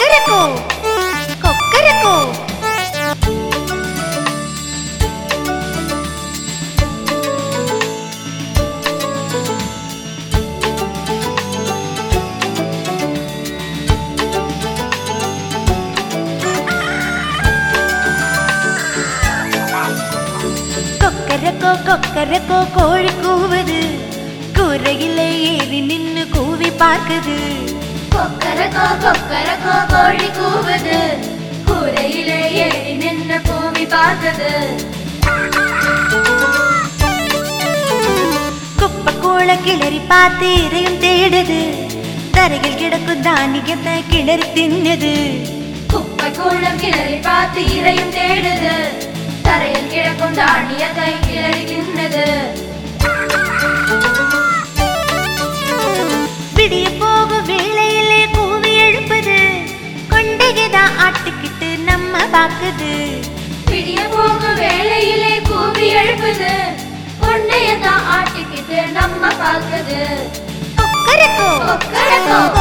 கொக்கரக்கோ கொக்கரக்கோ கொக்கரக்கோ கொக்கரக்கோ கோழி கூவுது கூரையிலே ஏறி நின்னு கூவி பார்க்குது கொக்கரக்கோ கொக்கரக்கோ கோழி கூவுது கூரையிலே ஏறி நின்னு கூவி பார்க்குது குப்பை கூள கிளறி பார்த்து இதையும் தேடுது தரையில் கிடக்கும் தானியத்தை கிளறி தின்னுது குப்பை கூளம் கிளறி பார்த்து இதையும் தேடுது தரையில் கிடக்கும் தானியத்தை கிளறி தின்னது விடிய போகும் வேளையிலே கூவி எழுப்புது கொண்டையதான் ஆட்டுக்கிட்டு நம்ம பாக்குது விடிய போகும் வேளையிலே கூவி எழுப்புது கொண்டையதான் ஆட்டிக்கிட்டு நம்ம பார்க்குது கொக்கரக்கோ கொக்கரக்கோ